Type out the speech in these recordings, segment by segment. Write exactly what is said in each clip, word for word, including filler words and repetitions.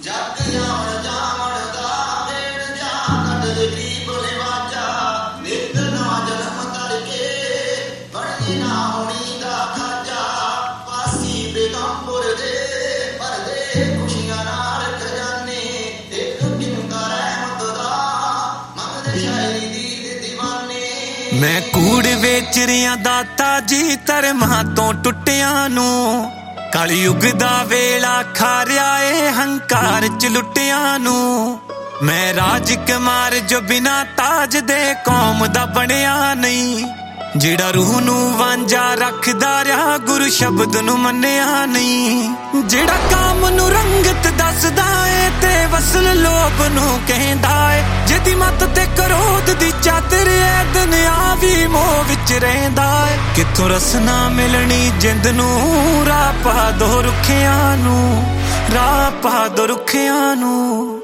मैं कूड़ वेच रिया दाता जी धर्मां तो टुटियां नू कलयुग दा वेला खा रहा है हंकार च लुटियां नू मैं राजकुमार जो बिना ताज दे कौम दा बनिया नहीं जिहड़ा रूह नू वांझा रखदा रहा गुरु शब्द नू मन्निया नहीं जिहड़ा काम नू रंगत दसदा है ते वसल लोभ नू कहंदा है जिहदी मत ते क्रोध दी चादर है दुनिया भी मोह विच रहिंदा है किथों रसना मिलनी जिंद नू राह पा दो रुखियां नू राह पा दो रुखियां नू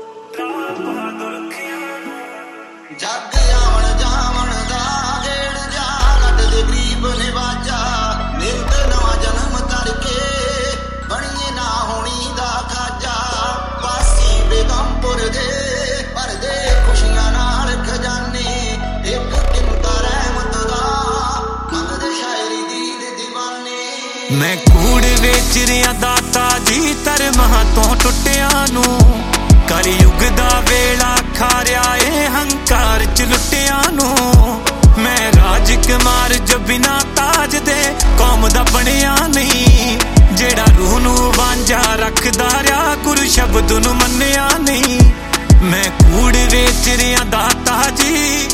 जग आवन जावन दा गेड़ जा लट दे गरीब ने बाजा नित नवा जन्म करके बणीए ना होनी दा खाजा वासी बेगमपुर दे भर दे खुशियां नाल खजाने एक किंता रहमत दा मंगदे शायरी दी दे दीवाने मैं कूड़ वेच रिया दाता जी धर्मां तो टुटियां नू कलयुग दा वेला खा रहा है हंकार च लुटियां नू मैं राजकुमार जो बिना ताज दे कौम दा बनिया नहीं जेड़ा रूह नू वांझा रखदा रहा गुरु शब्द नू मन्निया नहीं मैं कूड़ वेच रिया दाता जी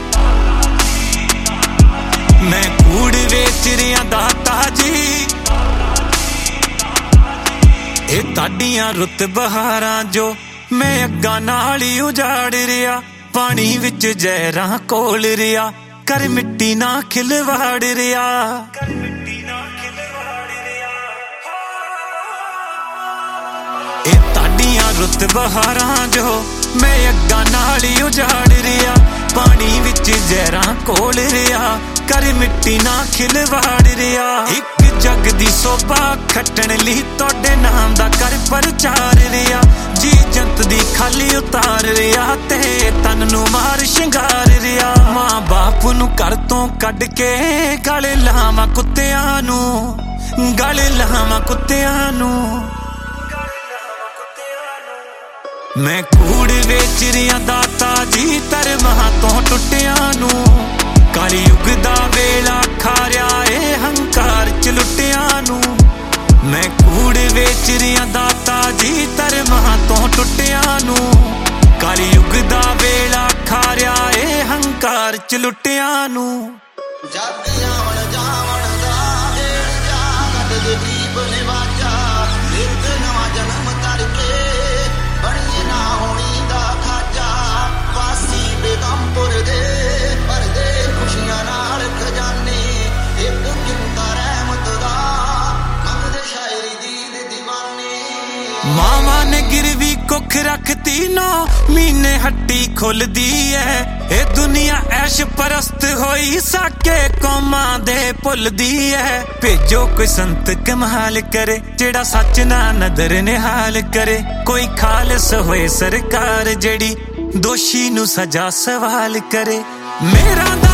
मैं कूड़ वेच रिया दाता जी ए ताडियां रुत बहारां जो मैं अग्गा नाल ही उजाड़ रिया पानी विच जहरां कोल रिया कर मिट्टी ना खिलवाड़ रिया ए ताडियां रुत बहारां जो मैं अग्गा नाल ही उजाड़ रिया पानी विच जहरां कोल रिया कर मिट्टी ना खिलवाड़ रिया एक जग दी सोभा खट्टण लई तोड़े नाम दा कर प्रचार रिया जी जंत दी खाली उतार रिया ते तन नू मार शिंगार रिया मां बाप नू घर तो कढ के गल लावां कुत्तियां नू गल लावां कुत्तियां नू मैं कूड़ वेच रिया दाता जी धर्मां तो टुटियां नू कलयुग दा वेला खा रहा है हंकार च लुटियां नू मैं कूड़ वेच रिया दाता जी धर्मां तो टुटियां नू कलयुग दा वेला खा रहा है हंकार च लुटियां नू जग आवन जावन दा गेड़ जा लट दे गरीब ने बाजा नित नवा जन्म करके बणीए ना होनी दा खाजा वासी बेगमपुर दे भर दे खुशियां नाल खजाने एक किंता रहमत दा मंगदे शायरी दी दे दीवाने मामा ने गिरवी कुख रखती नौ मीने हट्टी खुलदी है ए दुनिया ऐश परस्त होई साके कौमां दे भुलदी है भेजो कोई संत कमाल करे जेड़ा सच ना नदर निहाल करे कोई खालस होए सरकार जेड़ी दोषी नू सजा सवाल करे मेरा